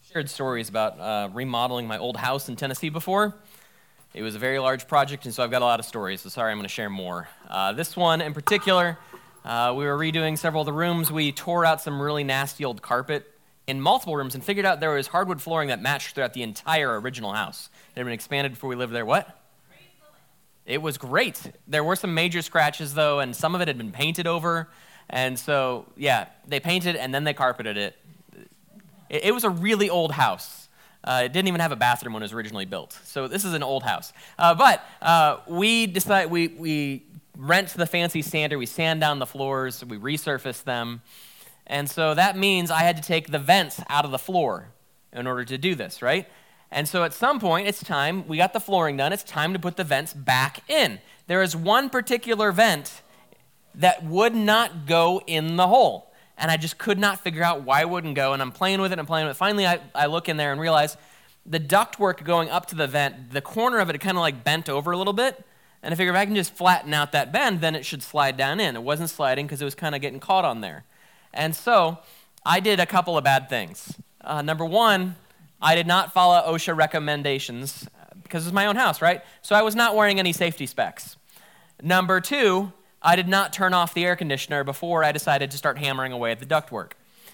Shared stories about remodeling my old house in Tennessee before. It was a very large project, and so I've got a lot of stories, so sorry I'm going to share more. This one in particular, we were redoing several of the rooms. We tore out some really nasty old carpet in multiple rooms and figured out there was hardwood flooring that matched throughout the entire original house. It had been expanded before we lived there. What? It was great. There were some major scratches, though, and some of it had been painted over. And so, yeah, they painted and then they carpeted it. It was a really old house. It didn't even have a bathroom when it was originally built. So this is an old house. But we decided we rent the fancy sander. We sand down the floors. We resurface them. And so that means I had to take the vents out of the floor in order to do this, right? And so at some point, it's time. We got the flooring done. It's time to put the vents back in. There is one particular vent that would not go in the hole. And I just could not figure out why it wouldn't go, and I'm playing with it. Finally, I look in there and realize the ductwork going up to the vent, the corner of it kind of like bent over a little bit, and I figured if I can just flatten out that bend, then it should slide down in. It wasn't sliding because it was kind of getting caught on there. And so I did a couple of bad things. Number one, I did not follow OSHA recommendations because it's my own house, right? So I was not wearing any safety specs. Number two, I did not turn off the air conditioner before I decided to start hammering away at the ductwork.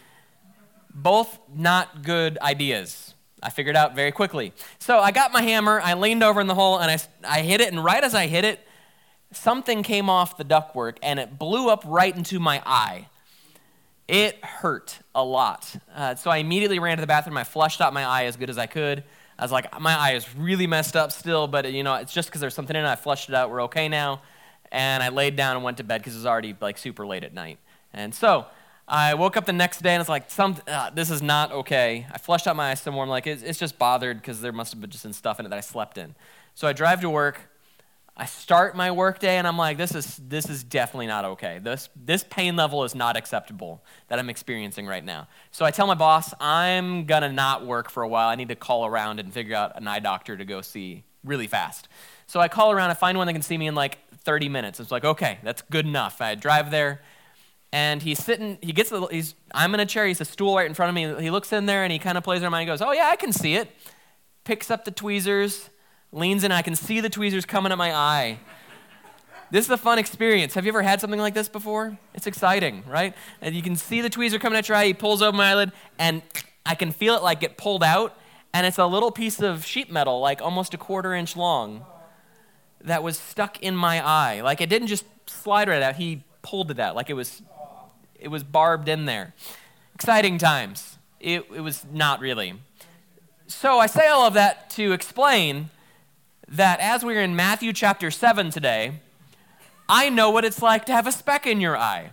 Both not good ideas. I figured out very quickly. So I got my hammer, I leaned over in the hole, and I hit it, and right as I hit it, something came off the ductwork, and it blew up right into my eye. It hurt a lot. So I immediately ran to the bathroom. I flushed out my eye as good as I could. I was like, my eye is really messed up still, but it's just because there's something in it. I flushed it out. We're okay now. And I laid down and went to bed because it was already like super late at night. And so I woke up the next day and it's like, this is not okay. I flushed out my eyes some more. I'm like, it's just bothered because there must have been just some stuff in it that I slept in. So I drive to work. I start my work day and I'm like, this is definitely not okay. This pain level is not acceptable that I'm experiencing right now. So I tell my boss, I'm gonna not work for a while. I need to call around and figure out an eye doctor to go see really fast. So I call around, I find one that can see me in like 30 minutes. It's like, okay, that's good enough. I drive there, and he's sitting, I'm in a chair, he's a stool right in front of me. He looks in there, and he kind of plays around, and he goes, oh yeah, I can see it. Picks up the tweezers, leans in, I can see the tweezers coming at my eye. This is a fun experience. Have you ever had something like this before? It's exciting, right? And you can see the tweezer coming at your eye, he pulls over my eyelid, and I can feel it like get pulled out, and it's a little piece of sheet metal, like almost a 1/4 inch long, that was stuck in my eye. Like it didn't just slide right out, he pulled it out, like it was barbed in there. Exciting times. It was not really. So I say all of that to explain that as we're in Matthew chapter 7 today, I know what it's like to have a speck in your eye.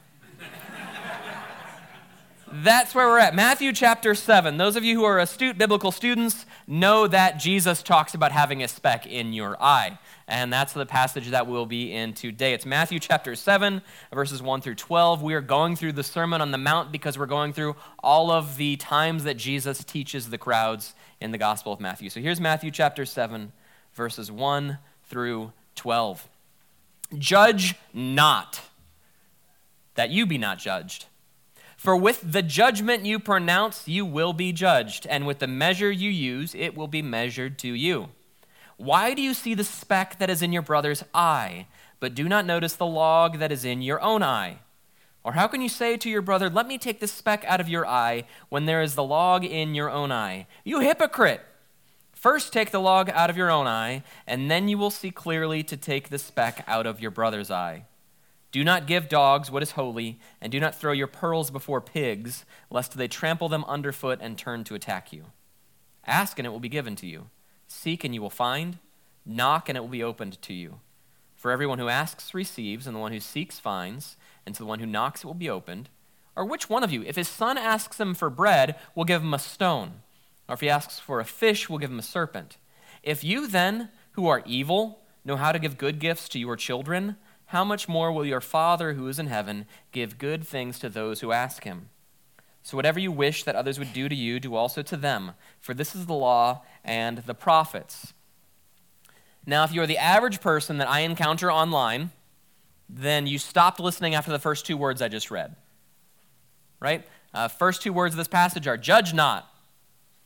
That's where we're at. Matthew chapter 7. Those of you who are astute biblical students know that Jesus talks about having a speck in your eye. And that's the passage that we'll be in today. It's Matthew chapter 7, verses 1 through 12. We are going through the Sermon on the Mount because we're going through all of the times that Jesus teaches the crowds in the Gospel of Matthew. So here's Matthew chapter 7, verses 1 through 12. Judge not, that you be not judged. For with the judgment you pronounce, you will be judged, and with the measure you use, it will be measured to you. Why do you see the speck that is in your brother's eye, but do not notice the log that is in your own eye? Or how can you say to your brother, let me take the speck out of your eye, when there is the log in your own eye? You hypocrite! First take the log out of your own eye, and then you will see clearly to take the speck out of your brother's eye. Do not give dogs what is holy, and do not throw your pearls before pigs, lest they trample them underfoot and turn to attack you. Ask, and it will be given to you. Seek, and you will find. Knock, and it will be opened to you. For everyone who asks receives, and the one who seeks finds, and to the one who knocks it will be opened. Or which one of you, if his son asks him for bread, will give him a stone? Or if he asks for a fish, will give him a serpent? If you then, who are evil, know how to give good gifts to your children, how much more will your Father who is in heaven give good things to those who ask him? So whatever you wish that others would do to you, do also to them, for this is the law and the prophets. Now, if you are the average person that I encounter online, then you stopped listening after the first two words I just read, right? First two words of this passage are, judge not.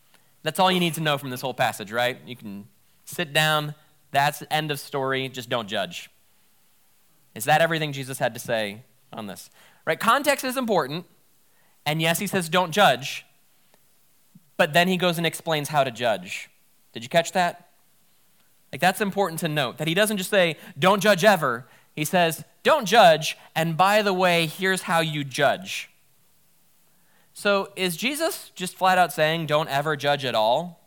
That's all you need to know from this whole passage, right? You can sit down. That's the end of story. Just don't judge. Is that everything Jesus had to say on this? Right? Context is important. And yes, he says don't judge. But then he goes and explains how to judge. Did you catch that? Like, that's important to note, that he doesn't just say, don't judge ever. He says, don't judge, and by the way, here's how you judge. So is Jesus just flat out saying, don't ever judge at all?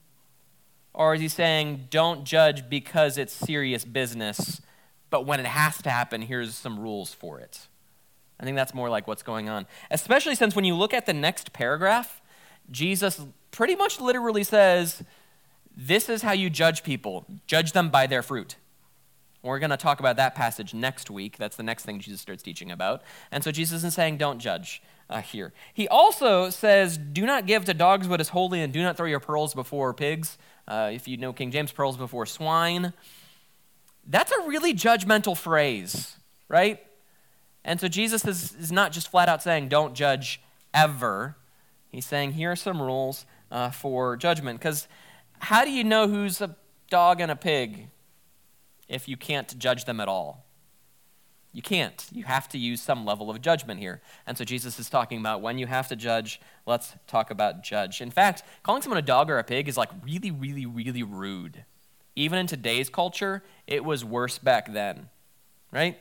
Or is he saying, don't judge because it's serious business, but when it has to happen, here's some rules for it? I think that's more like what's going on. Especially since when you look at the next paragraph, Jesus pretty much literally says, this is how you judge people. Judge them by their fruit. We're going to talk about that passage next week. That's the next thing Jesus starts teaching about. And so Jesus is saying, don't judge here. He also says, do not give to dogs what is holy, and do not throw your pearls before pigs. If you know King James, pearls before swine. That's a really judgmental phrase, right? And so Jesus is not just flat out saying, don't judge ever. He's saying, here are some rules for judgment. Because how do you know who's a dog and a pig if you can't judge them at all? You can't. You have to use some level of judgment here. And so Jesus is talking about when you have to judge, let's talk about judge. In fact, calling someone a dog or a pig is like really, really, really rude. Even in today's culture, it was worse back then, right?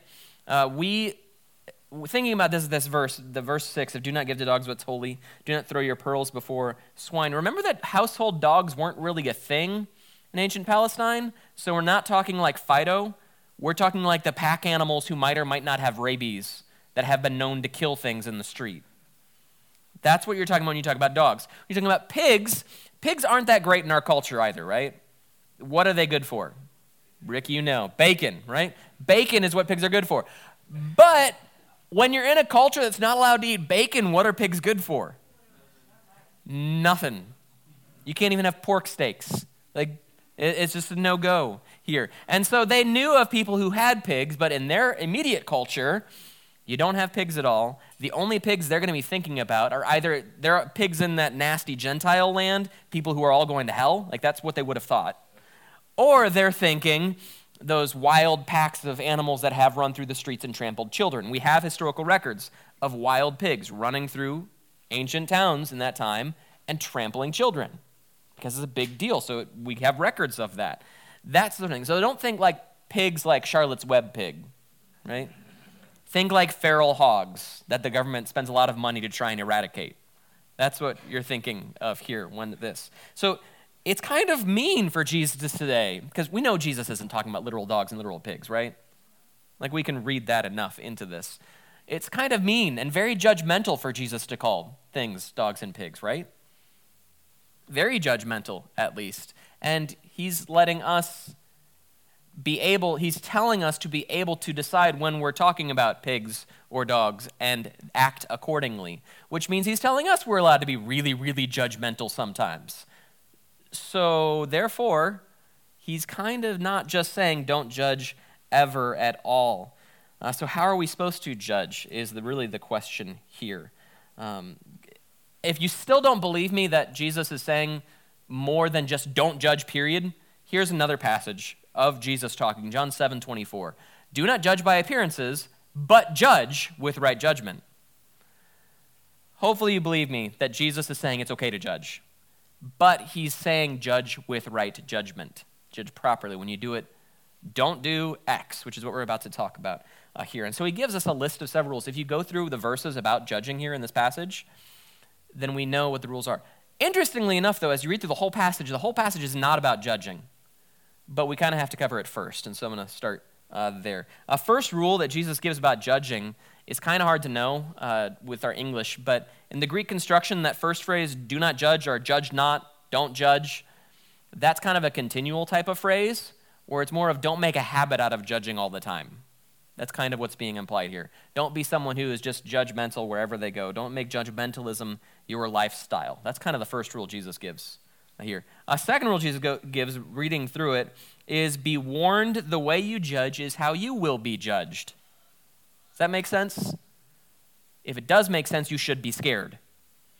Thinking about this verse, the verse 6 of do not give to dogs what's holy, do not throw your pearls before swine. Remember that household dogs weren't really a thing in ancient Palestine? So we're not talking like Fido. We're talking like the pack animals who might or might not have rabies that have been known to kill things in the street. That's what you're talking about when you talk about dogs. You're talking about pigs. Pigs aren't that great in our culture either, right? What are they good for? Rick, you know. Bacon, right? Bacon is what pigs are good for. But when you're in a culture that's not allowed to eat bacon, what are pigs good for? Nothing. You can't even have pork steaks. Like, it's just a no-go here. And so they knew of people who had pigs, but in their immediate culture, you don't have pigs at all. The only pigs they're going to be thinking about are either there are pigs in that nasty Gentile land, people who are all going to hell, like that's what they would have thought. Or they're thinking those wild packs of animals that have run through the streets and trampled children. We have historical records of wild pigs running through ancient towns in that time and trampling children because it's a big deal. So we have records of that. That's the thing. So don't think like pigs like Charlotte's Web pig, right? Think like feral hogs that the government spends a lot of money to try and eradicate. That's what you're thinking of here when this. So it's kind of mean for Jesus today, because we know Jesus isn't talking about literal dogs and literal pigs, right? Like we can read that enough into this. It's kind of mean and very judgmental for Jesus to call things dogs and pigs, right? Very judgmental, at least. And he's letting us he's telling us to be able to decide when we're talking about pigs or dogs and act accordingly, which means he's telling us we're allowed to be really, really judgmental sometimes. So therefore, he's kind of not just saying don't judge ever at all. So how are we supposed to judge is really the question here. If you still don't believe me that Jesus is saying more than just don't judge, period, here's another passage of Jesus talking, John 7:24. Do not judge by appearances, but judge with right judgment. Hopefully you believe me that Jesus is saying it's okay to judge. But he's saying judge with right judgment. Judge properly. When you do it, don't do X, which is what we're about to talk about here. And so he gives us a list of several rules. If you go through the verses about judging here in this passage, then we know what the rules are. Interestingly enough, though, as you read through the whole passage is not about judging. But we kind of have to cover it first, and so I'm going to start there. A first rule that Jesus gives about judging is kind of hard to know with our English, but in the Greek construction, that first phrase, do not judge, or judge not, don't judge, that's kind of a continual type of phrase, where it's more of don't make a habit out of judging all the time. That's kind of what's being implied here. Don't be someone who is just judgmental wherever they go. Don't make judgmentalism your lifestyle. That's kind of the first rule Jesus gives here. A second rule Jesus gives, reading through it, is be warned the way you judge is how you will be judged. Does that make sense? If it does make sense, you should be scared.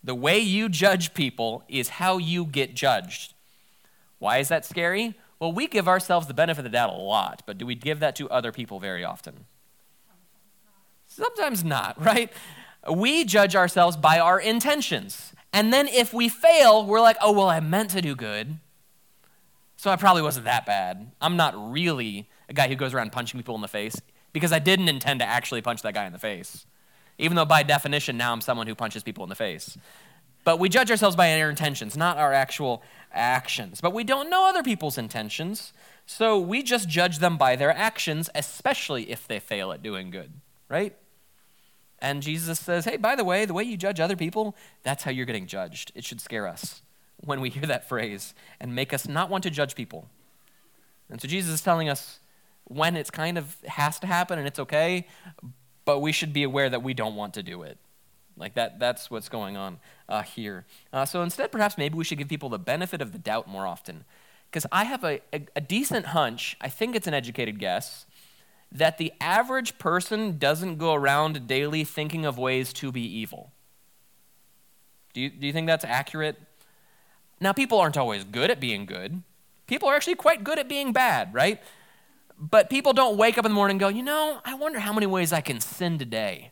The way you judge people is how you get judged. Why is that scary? Well, we give ourselves the benefit of the doubt a lot, but do we give that to other people very often? Sometimes not, right? We judge ourselves by our intentions. And then if we fail, we're like, oh, well, I meant to do good, so I probably wasn't that bad. I'm not really a guy who goes around punching people in the face because I didn't intend to actually punch that guy in the face. Even though by definition now I'm someone who punches people in the face. But we judge ourselves by our intentions, not our actual actions. But we don't know other people's intentions, so we just judge them by their actions, especially if they fail at doing good, right? And Jesus says, hey, by the way you judge other people, that's how you're getting judged. It should scare us when we hear that phrase and make us not want to judge people. And so Jesus is telling us when it's kind of has to happen and it's okay, but we should be aware that we don't want to do it. Like that's what's going on here. So instead, perhaps maybe we should give people the benefit of the doubt more often. Because I have a decent hunch, I think it's an educated guess, that the average person doesn't go around daily thinking of ways to be evil. Do you think that's accurate? Now, people aren't always good at being good. People are actually quite good at being bad, right? But people don't wake up in the morning and go, I wonder how many ways I can sin today.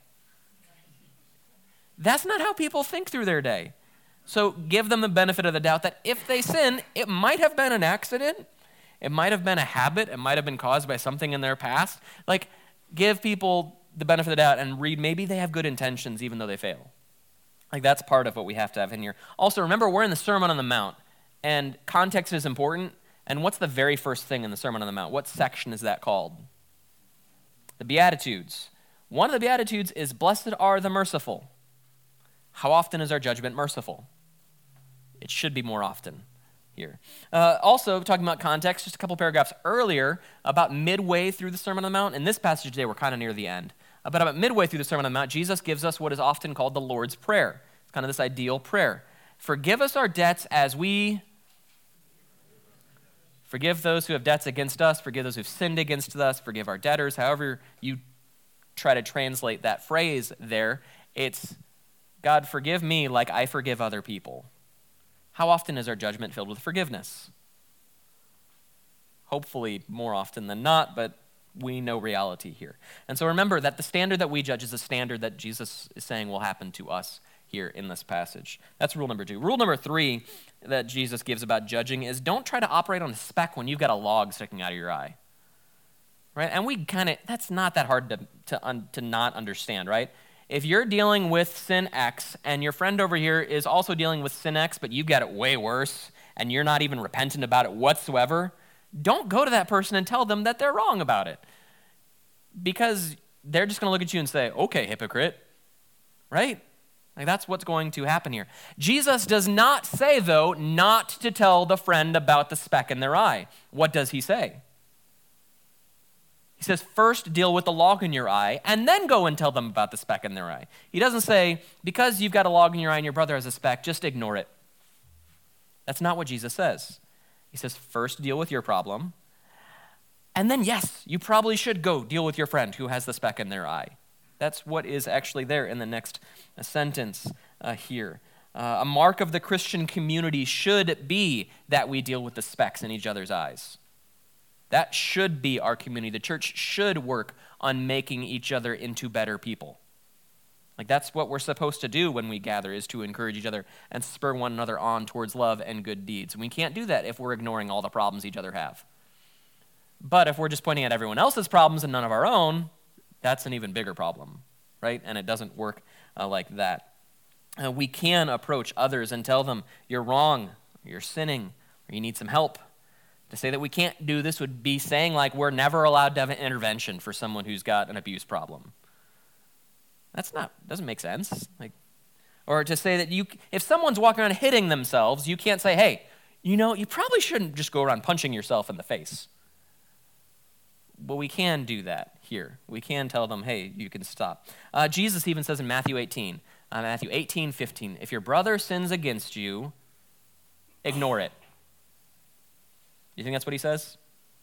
That's not how people think through their day. So give them the benefit of the doubt that if they sin, it might have been an accident. It might have been a habit. It might have been caused by something in their past. Like, give people the benefit of the doubt and read maybe they have good intentions even though they fail. Like, that's part of what we have to have in here. Also, remember, we're in the Sermon on the Mount, and context is important. And what's the very first thing in the Sermon on the Mount? What section is that called? The Beatitudes. One of the Beatitudes is, blessed are the merciful. How often is our judgment merciful? It should be more often here. Also, talking about context, just a couple paragraphs earlier, about midway through the Sermon on the Mount. In this passage today, we're kind of near the end. But about midway through the Sermon on the Mount, Jesus gives us what is often called the Lord's Prayer. It's kind of this ideal prayer. Forgive us our debts as we forgive those who have debts against us, forgive those who've sinned against us, forgive our debtors. However you try to translate that phrase there, it's, God, forgive me like I forgive other people. How often is our judgment filled with forgiveness? Hopefully more often than not, but we know reality here. And so remember that the standard that we judge is the standard that Jesus is saying will happen to us here in this passage. That's rule number 2. Rule number 3 that Jesus gives about judging is don't try to operate on a speck when you've got a log sticking out of your eye. Right? And we that's not that hard to not understand, right? If you're dealing with sin X and your friend over here is also dealing with sin X, but you've got it way worse and you're not even repentant about it whatsoever, don't go to that person and tell them that they're wrong about it. Because they're just going to look at you and say, okay, hypocrite, right? Like that's what's going to happen here. Jesus does not say, though, not to tell the friend about the speck in their eye. What does he say? He says, first deal with the log in your eye, and then go and tell them about the speck in their eye. He doesn't say, because you've got a log in your eye and your brother has a speck, just ignore it. That's not what Jesus says. He says, first deal with your problem, and then, yes, you probably should go deal with your friend who has the speck in their eye. That's what is actually there in the next sentence here. A mark of the Christian community should be that we deal with the specks in each other's eyes. That should be our community. The church should work on making each other into better people. Like that's what we're supposed to do when we gather, is to encourage each other and spur one another on towards love and good deeds. And we can't do that if we're ignoring all the problems each other have. But if we're just pointing at everyone else's problems and none of our own, that's an even bigger problem, right? And it doesn't work like that. We can approach others and tell them, you're wrong, you're sinning, or you need some help. To say that we can't do this would be saying like we're never allowed to have an intervention for someone who's got an abuse problem. Doesn't make sense. Or to say that if someone's walking around hitting themselves, you can't say, hey, you probably shouldn't just go around punching yourself in the face. But we can do that here. We can tell them, hey, you can stop. Jesus even says in Matthew 18:15, if your brother sins against you, ignore it. You think that's what he says?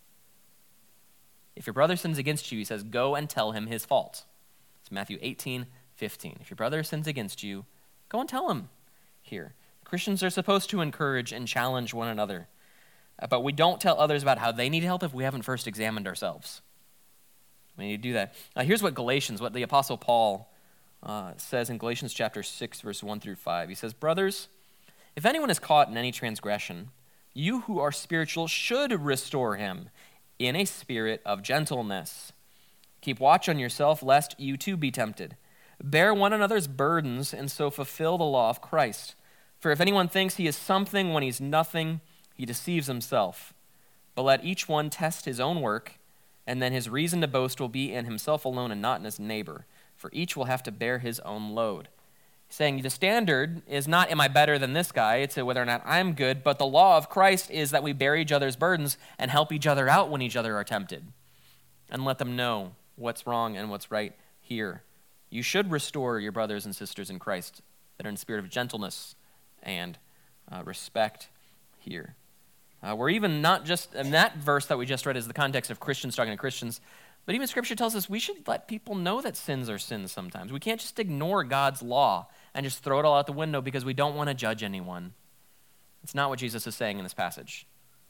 If your brother sins against you, he says, go and tell him his fault. It's Matthew 18:15. If your brother sins against you, go and tell him. here. Christians are supposed to encourage and challenge one another, but we don't tell others about how they need help if we haven't first examined ourselves. We need to do that. Here's what the Apostle Paul says in Galatians chapter 6, verse 1 through 5. He says, "Brothers, if anyone is caught in any transgression, you who are spiritual should restore him in a spirit of gentleness. Keep watch on yourself, lest you too be tempted. Bear one another's burdens, and so fulfill the law of Christ. For if anyone thinks he is something when he's nothing, he deceives himself. But let each one test his own work, and then his reason to boast will be in himself alone and not in his neighbor. For each will have to bear his own load." Saying the standard is not, am I better than this guy? It's whether or not I'm good. But the law of Christ is that we bear each other's burdens and help each other out when each other are tempted. And let them know what's wrong and what's right here. You should restore your brothers and sisters in Christ that are in the spirit of gentleness and respect here. We're even not just, in that verse that we just read is the context of Christians talking to Christians, but even Scripture tells us we should let people know that sins are sins sometimes. We can't just ignore God's law and just throw it all out the window because we don't want to judge anyone. It's not what Jesus is saying in this passage.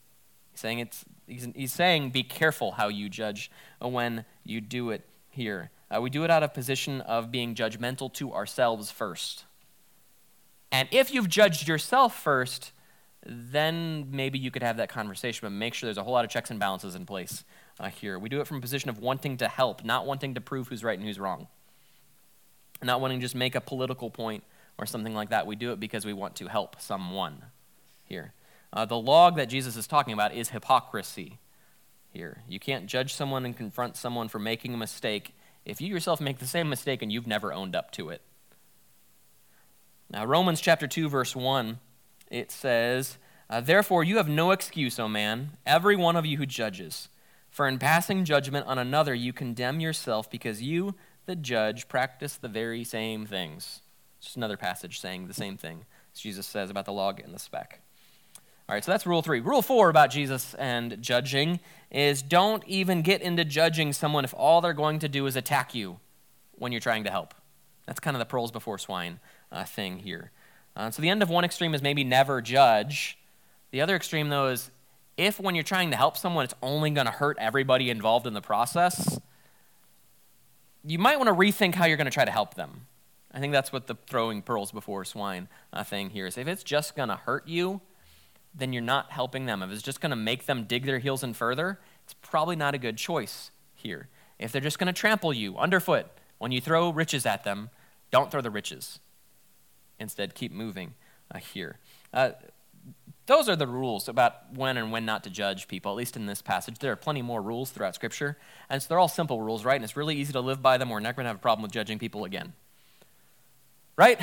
He's saying be careful how you judge when you do it here. We do it out of position of being judgmental to ourselves first. And if you've judged yourself first, then maybe you could have that conversation, but make sure there's a whole lot of checks and balances in place here. We do it from a position of wanting to help, not wanting to prove who's right and who's wrong. Not wanting to just make a political point or something like that. We do it because we want to help someone here. The log that Jesus is talking about is hypocrisy here. You can't judge someone and confront someone for making a mistake if you yourself make the same mistake and you've never owned up to it. Now, Romans chapter 2, verse 1, it says, "Therefore you have no excuse, O man, every one of you who judges. For in passing judgment on another you condemn yourself, because you, the judge, practice the very same things." Just another passage saying the same thing as Jesus says about the log and the speck. All right, so that's rule 3. Rule 4 about Jesus and judging is don't even get into judging someone if all they're going to do is attack you when you're trying to help. That's kind of the pearls before swine thing here. So the end of one extreme is maybe never judge. The other extreme, though, is if when you're trying to help someone, it's only going to hurt everybody involved in the process, you might want to rethink how you're going to try to help them. I think that's what the throwing pearls before swine thing here is. If it's just going to hurt you, then you're not helping them. If it's just going to make them dig their heels in further, it's probably not a good choice here. If they're just going to trample you underfoot when you throw riches at them, don't throw the riches. Instead, keep moving here. Those are the rules about when and when not to judge people, at least in this passage. There are plenty more rules throughout Scripture, and so they're all simple rules, right? And it's really easy to live by them. We're not going to have a problem with judging people again. Right?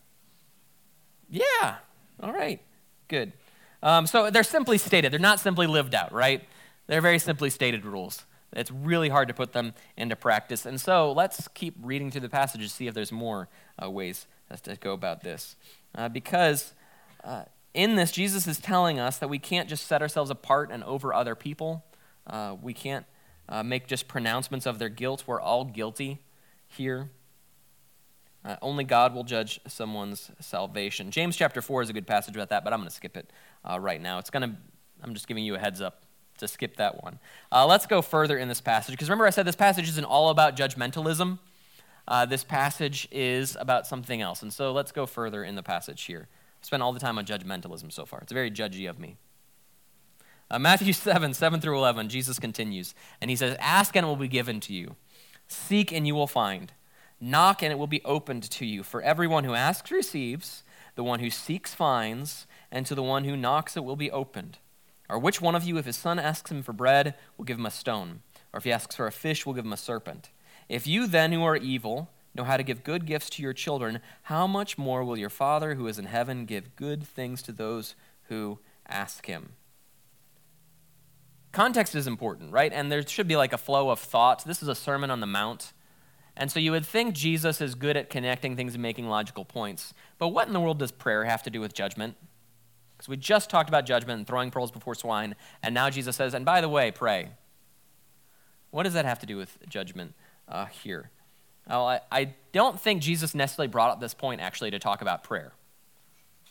Yeah. All right. Good. So they're simply stated. They're not simply lived out, right? They're very simply stated rules. It's really hard to put them into practice. And so let's keep reading through the passage to see if there's more ways to go about this. Because in this, Jesus is telling us that we can't just set ourselves apart and over other people. We can't make just pronouncements of their guilt. We're all guilty here. Only God will judge someone's salvation. James chapter 4 is a good passage about that, but I'm going to skip it right now. I'm just giving you a heads up to skip that one. Let's go further in this passage, because remember I said this passage isn't all about judgmentalism. This passage is about something else, and so let's go further in the passage here. I've spent all the time on judgmentalism so far. It's very judgy of me. Matthew 7 through 11, Jesus continues, and he says, "Ask and it will be given to you. Seek and you will find. Knock and it will be opened to you. For everyone who asks receives, the one who seeks finds, and to the one who knocks it will be opened. Or which one of you, if his son asks him for bread, will give him a stone? Or if he asks for a fish, will give him a serpent? If you then, who are evil, know how to give good gifts to your children, how much more will your Father who is in heaven give good things to those who ask him?" Context is important, right? And there should be like a flow of thought. This is a Sermon on the Mount. And so you would think Jesus is good at connecting things and making logical points. But what in the world does prayer have to do with judgment? Because we just talked about judgment and throwing pearls before swine, and now Jesus says, and by the way, pray. What does that have to do with judgment here? Well, I don't think Jesus necessarily brought up this point actually to talk about prayer.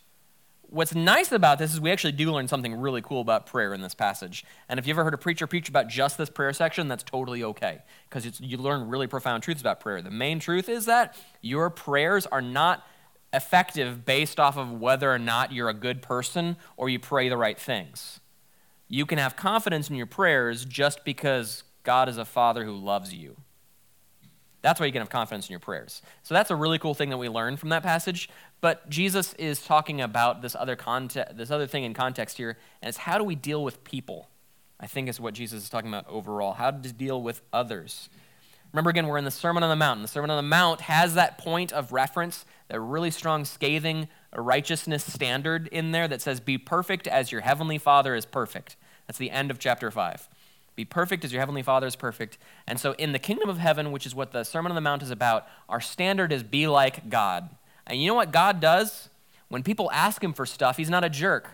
what's nice about this is we actually do learn something really cool about prayer in this passage. And if you ever heard a preacher preach about just this prayer section, that's totally okay, because you learn really profound truths about prayer. The main truth is that your prayers are not effective based off of whether or not you're a good person or you pray the right things. You can have confidence in your prayers just because God is a Father who loves you. That's why you can have confidence in your prayers. So that's a really cool thing that we learn from that passage. But Jesus is talking about this other thing in context here, and it's how do we deal with people? I think is what Jesus is talking about overall. How to deal with others. Remember again, we're in the Sermon on the Mount. And the Sermon on the Mount has that point of reference, that really strong, scathing righteousness standard in there that says, be perfect as your heavenly Father is perfect. That's the end of chapter 5. Be perfect as your heavenly Father is perfect. And so in the kingdom of heaven, which is what the Sermon on the Mount is about, our standard is be like God. And you know what God does? When people ask him for stuff, he's not a jerk.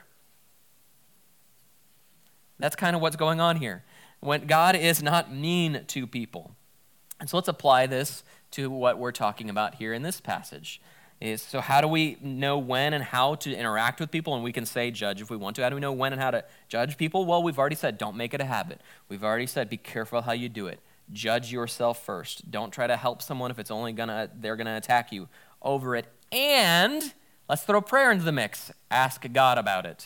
That's kind of what's going on here. When God is not mean to people. And so let's apply this to what we're talking about here in this passage. So how do we know when and how to interact with people? And we can say judge if we want to. How do we know when and how to judge people? Well, we've already said don't make it a habit. We've already said be careful how you do it. Judge yourself first. Don't try to help someone if it's only they're gonna attack you over it. And let's throw prayer into the mix. Ask God about it.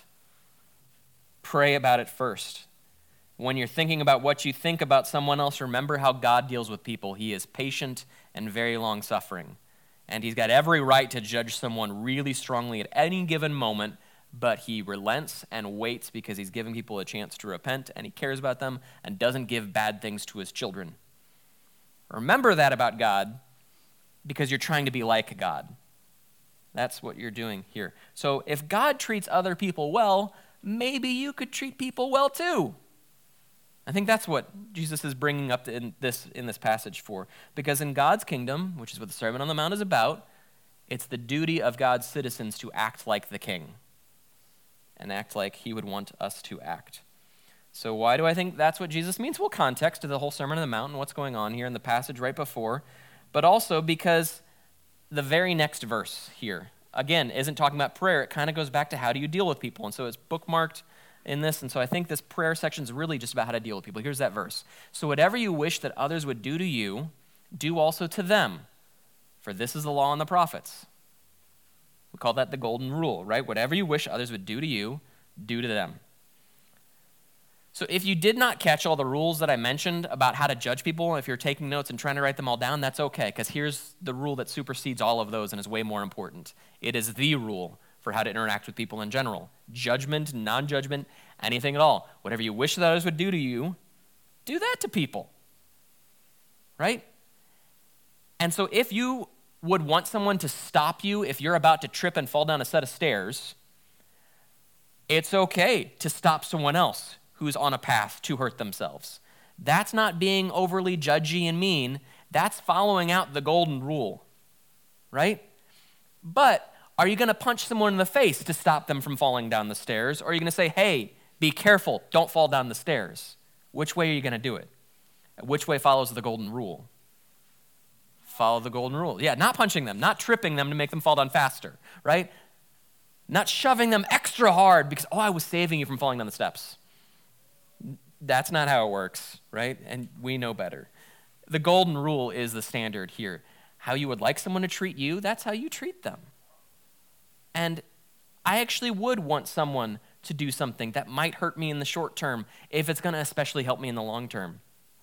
Pray about it first. When you're thinking about what you think about someone else, remember how God deals with people. He is patient and very long-suffering. And he's got every right to judge someone really strongly at any given moment, but he relents and waits because he's giving people a chance to repent, and he cares about them and doesn't give bad things to his children. Remember that about God because you're trying to be like God. That's what you're doing here. So if God treats other people well, maybe you could treat people well too. I think that's what Jesus is bringing up in this passage for. Because in God's kingdom, which is what the Sermon on the Mount is about, it's the duty of God's citizens to act like the king and act like he would want us to act. So why do I think that's what Jesus means? Well, context to the whole Sermon on the Mount and what's going on here in the passage right before, but also because the very next verse here, again, isn't talking about prayer. It kind of goes back to how do you deal with people. And so it's bookmarked in this, and so I think this prayer section is really just about how to deal with people. Here's that verse. So whatever you wish that others would do to you, do also to them, for this is the law and the prophets. We call that the golden rule, right? Whatever you wish others would do to you, do to them. So if you did not catch all the rules that I mentioned about how to judge people, if you're taking notes and trying to write them all down, that's okay, because here's the rule that supersedes all of those and is way more important. It is the rule for how to interact with people in general. Judgment, non-judgment, anything at all. Whatever you wish that others would do to you, do that to people. Right? And so if you would want someone to stop you if you're about to trip and fall down a set of stairs, it's okay to stop someone else who's on a path to hurt themselves. That's not being overly judgy and mean. That's following out the golden rule. Right? But are you going to punch someone in the face to stop them from falling down the stairs? Or are you going to say, hey, be careful, don't fall down the stairs? Which way are you going to do it? Which way follows the golden rule? Follow the golden rule. Yeah, not punching them, not tripping them to make them fall down faster, right? Not shoving them extra hard because, I was saving you from falling down the steps. That's not how it works, right? And we know better. The golden rule is the standard here. How you would like someone to treat you, that's how you treat them. And I actually would want someone to do something that might hurt me in the short term if it's going to especially help me in the long term.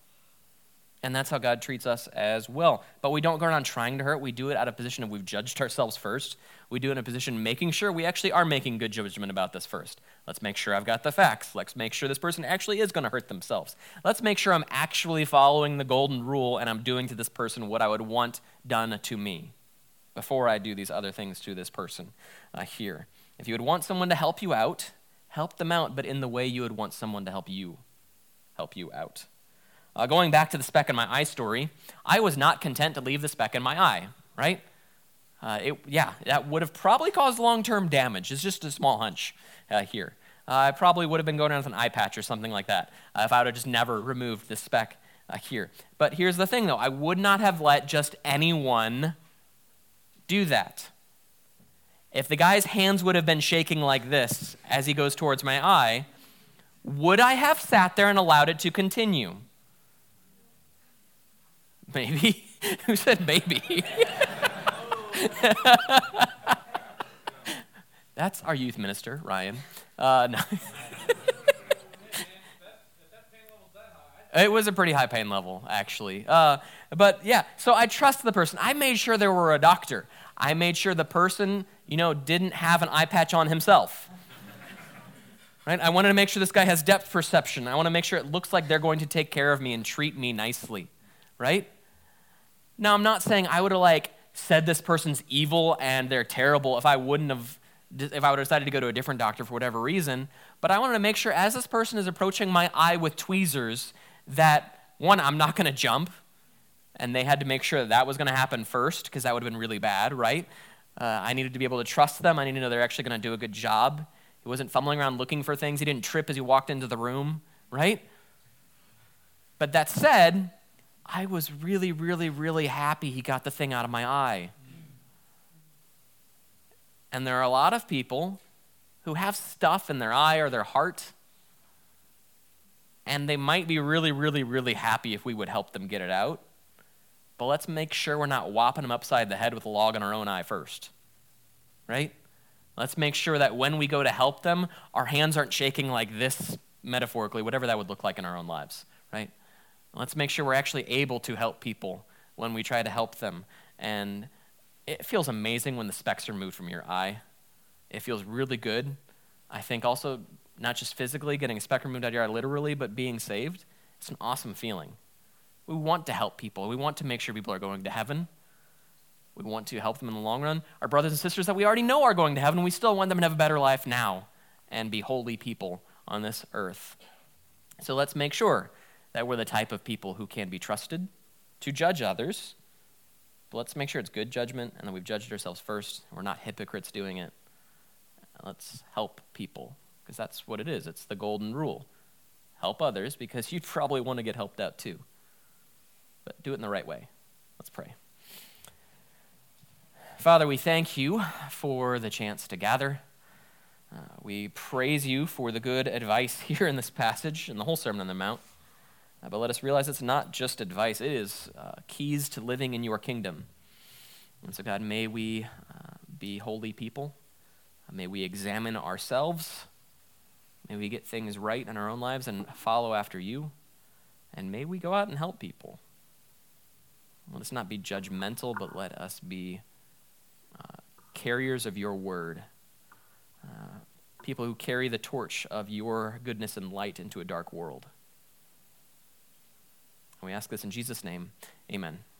And that's how God treats us as well. But we don't go around trying to hurt. We do it out of a position of we've judged ourselves first. We do it in a position making sure we actually are making good judgment about this first. Let's make sure I've got the facts. Let's make sure this person actually is going to hurt themselves. Let's make sure I'm actually following the golden rule and I'm doing to this person what I would want done to me before I do these other things to this person here. If you would want someone to help you out, help them out, but in the way you would want someone to help you out. Going back to the speck in my eye story, I was not content to leave the speck in my eye, right? That would have probably caused long-term damage. It's just a small hunch here. I probably would have been going around with an eye patch or something like that if I would have just never removed the speck here. But here's the thing, though. I would not have let just anyone do that. if the guy's hands would have been shaking like this as he goes towards my eye, would I have sat there and allowed it to continue? Maybe. Who said maybe? That's our youth minister, Ryan. No. It was a pretty high pain level, actually. But yeah, so I trust the person. I made sure there were a doctor. I made sure the person, didn't have an eye patch on himself. Right? I wanted to make sure this guy has depth perception. I want to make sure it looks like they're going to take care of me and treat me nicely. Right? Now, I'm not saying I would have said this person's evil and they're terrible if I would have decided to go to a different doctor for whatever reason. But I wanted to make sure as this person is approaching my eye with tweezers that, one, I'm not going to jump. And they had to make sure that was going to happen first because that would have been really bad, right? I needed to be able to trust them. I needed to know they're actually going to do a good job. He wasn't fumbling around looking for things. He didn't trip as he walked into the room, right? But that said, I was really, really, really happy he got the thing out of my eye. And there are a lot of people who have stuff in their eye or their heart, and they might be really, really, really happy if we would help them get it out. But let's make sure we're not whopping them upside the head with a log in our own eye first, right? Let's make sure that when we go to help them, our hands aren't shaking like this, metaphorically, whatever that would look like in our own lives, right? Let's make sure we're actually able to help people when we try to help them. And it feels amazing when the specks are moved from your eye. It feels really good. I think also, not just physically, getting a speck removed out of your eye literally, but being saved. It's an awesome feeling. We want to help people. We want to make sure people are going to heaven. We want to help them in the long run. Our brothers and sisters that we already know are going to heaven, we still want them to have a better life now and be holy people on this earth. So let's make sure that we're the type of people who can be trusted to judge others. But let's make sure it's good judgment and that we've judged ourselves first. We're not hypocrites doing it. Let's help people because that's what it is. It's the golden rule. Help others because you'd probably want to get helped out too. But do it in the right way. Let's pray. Father, we thank you for the chance to gather. We praise you for the good advice here in this passage and the whole Sermon on the Mount. But let us realize it's not just advice. It is keys to living in your kingdom. And so, God, may we be holy people. May we examine ourselves. May we get things right in our own lives and follow after you. And may we go out and help people. Let us not be judgmental, but let us be carriers of your word. People who carry the torch of your goodness and light into a dark world. And we ask this in Jesus' name. Amen.